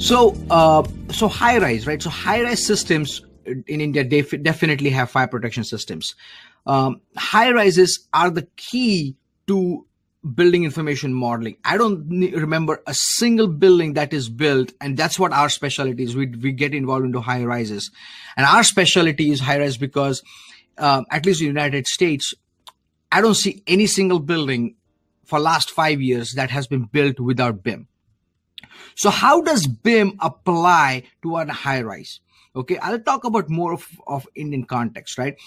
So high rise, right? So high rise systems in India definitely have fire protection systems. High rises are the key to building information modeling. I don't remember a single building that is built, and that's what our specialty is. We get involved into high rises, and our specialty is high rise because at least in the United States, I don't see any single building for last 5 years that has been built without BIM. So how does BIM apply to a high rise? Okay, I'll talk about more of Indian context, right?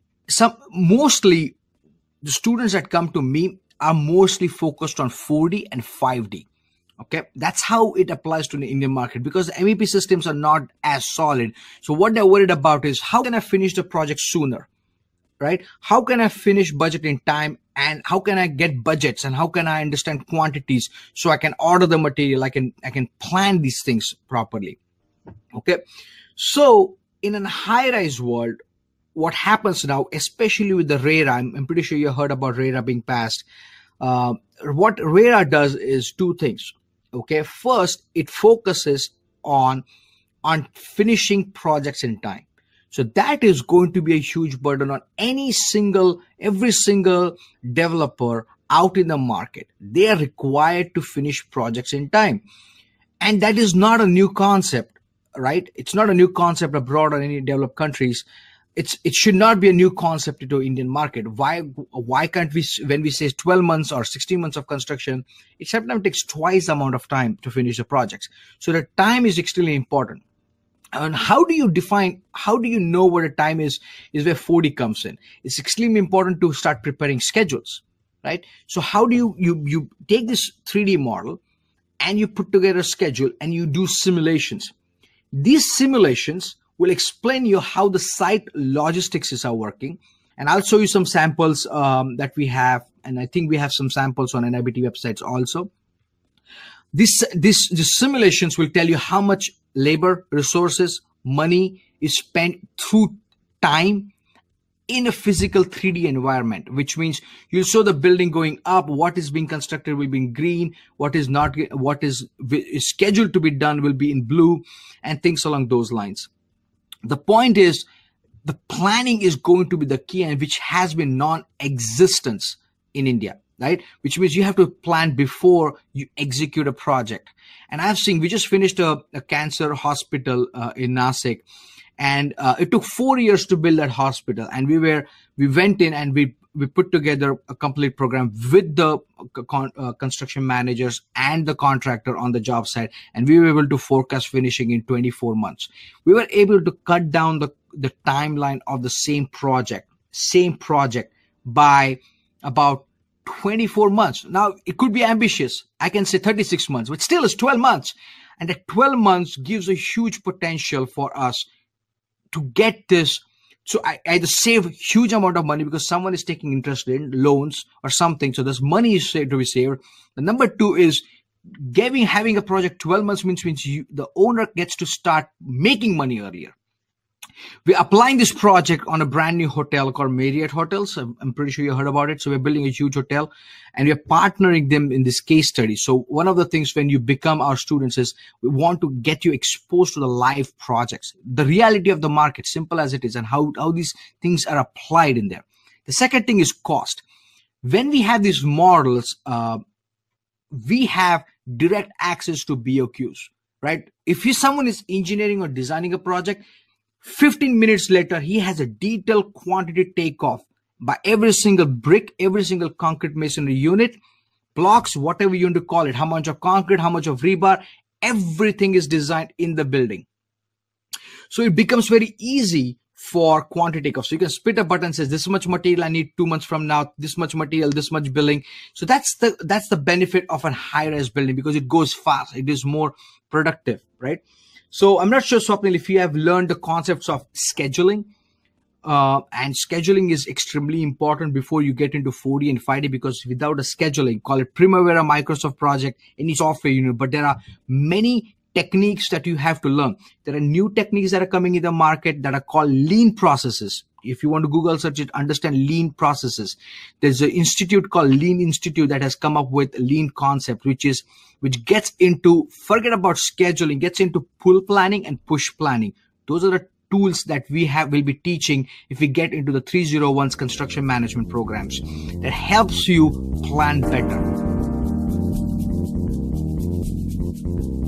Mostly the students that come to me are mostly focused on 4D and 5D. Okay, that's how it applies to the Indian market because the MEP systems are not as solid. So what they're worried about is how can I finish the project sooner, right? How can I finish budget in time, and how can I get budgets, and how can I understand quantities so I can order the material, I can plan these things properly. Okay, so in a high-rise world, what happens now, especially with the RERA, I'm pretty sure you heard about RERA being passed. What RERA does is two things. Okay, first, it focuses on finishing projects in time. So that is going to be a huge burden on every single developer out in the market. They are required to finish projects in time. And that is not a new concept, right? It's not a new concept abroad or any developed countries. It should not be a new concept into Indian market. Why can't we, when we say 12 months or 16 months of construction, it sometimes takes twice the amount of time to finish the projects. So the time is extremely important. And how do you know what a time is where 4D comes in? It's extremely important to start preparing schedules, right? So how do you take this 3D model and you put together a schedule and you do simulations. These simulations will explain you how the site logistics are working. And I'll show you some samples that we have. And I think we have some samples on NIBT websites also. These simulations will tell you how much labor, resources, money is spent through time in a physical 3D environment, which means you'll show the building going up, what is being constructed will be in green, what is scheduled to be done will be in blue, and things along those lines. The point is, the planning is going to be the key, and which has been non-existent in India. Right? Which means you have to plan before you execute a project. And I've seen, we just finished a cancer hospital in Nasik, and it took 4 years to build that hospital. And we went in and we put together a complete program with the construction managers and the contractor on the job site. And we were able to forecast finishing in 24 months. We were able to cut down the timeline of the same project by about 24 months. Now, it could be ambitious. I can say 36 months, but still it's 12 months. And that 12 months gives a huge potential for us to get this. So I either save huge amount of money because someone is taking interest in loans or something. So there's money is to be saved. The number two is having a project 12 months means the owner gets to start making money earlier. We're applying this project on a brand new hotel called Marriott Hotels. I'm pretty sure you heard about it. So we're building a huge hotel and we're partnering them in this case study. So one of the things when you become our students is we want to get you exposed to the live projects, the reality of the market, simple as it is, and how these things are applied in there. The second thing is cost. When we have these models, we have direct access to BOQs, right? If someone is engineering or designing a project, 15 minutes later, he has a detailed quantity takeoff by every single brick, every single concrete masonry unit, blocks, whatever you want to call it, how much of concrete, how much of rebar, everything is designed in the building. So it becomes very easy for quantity takeoff. So you can split a button, says this much material I need 2 months from now, this much material, this much billing. So that's the benefit of a high-rise building because it goes fast. It is more productive, right? So I'm not sure, Swapnil, if you have learned the concepts of scheduling, and scheduling is extremely important before you get into 4D and 5D, because without a scheduling, call it Primavera, Microsoft project, any software unit, but there are many techniques that you have to learn. There are new techniques that are coming in the market that are called lean processes. if you want to Google search it, understand lean processes. There's an institute called Lean Institute that has come up with lean concept, which gets into, forget about scheduling, gets into pull planning and push planning. Those are the tools that will be teaching if we get into the 301's construction management programs that helps you plan better.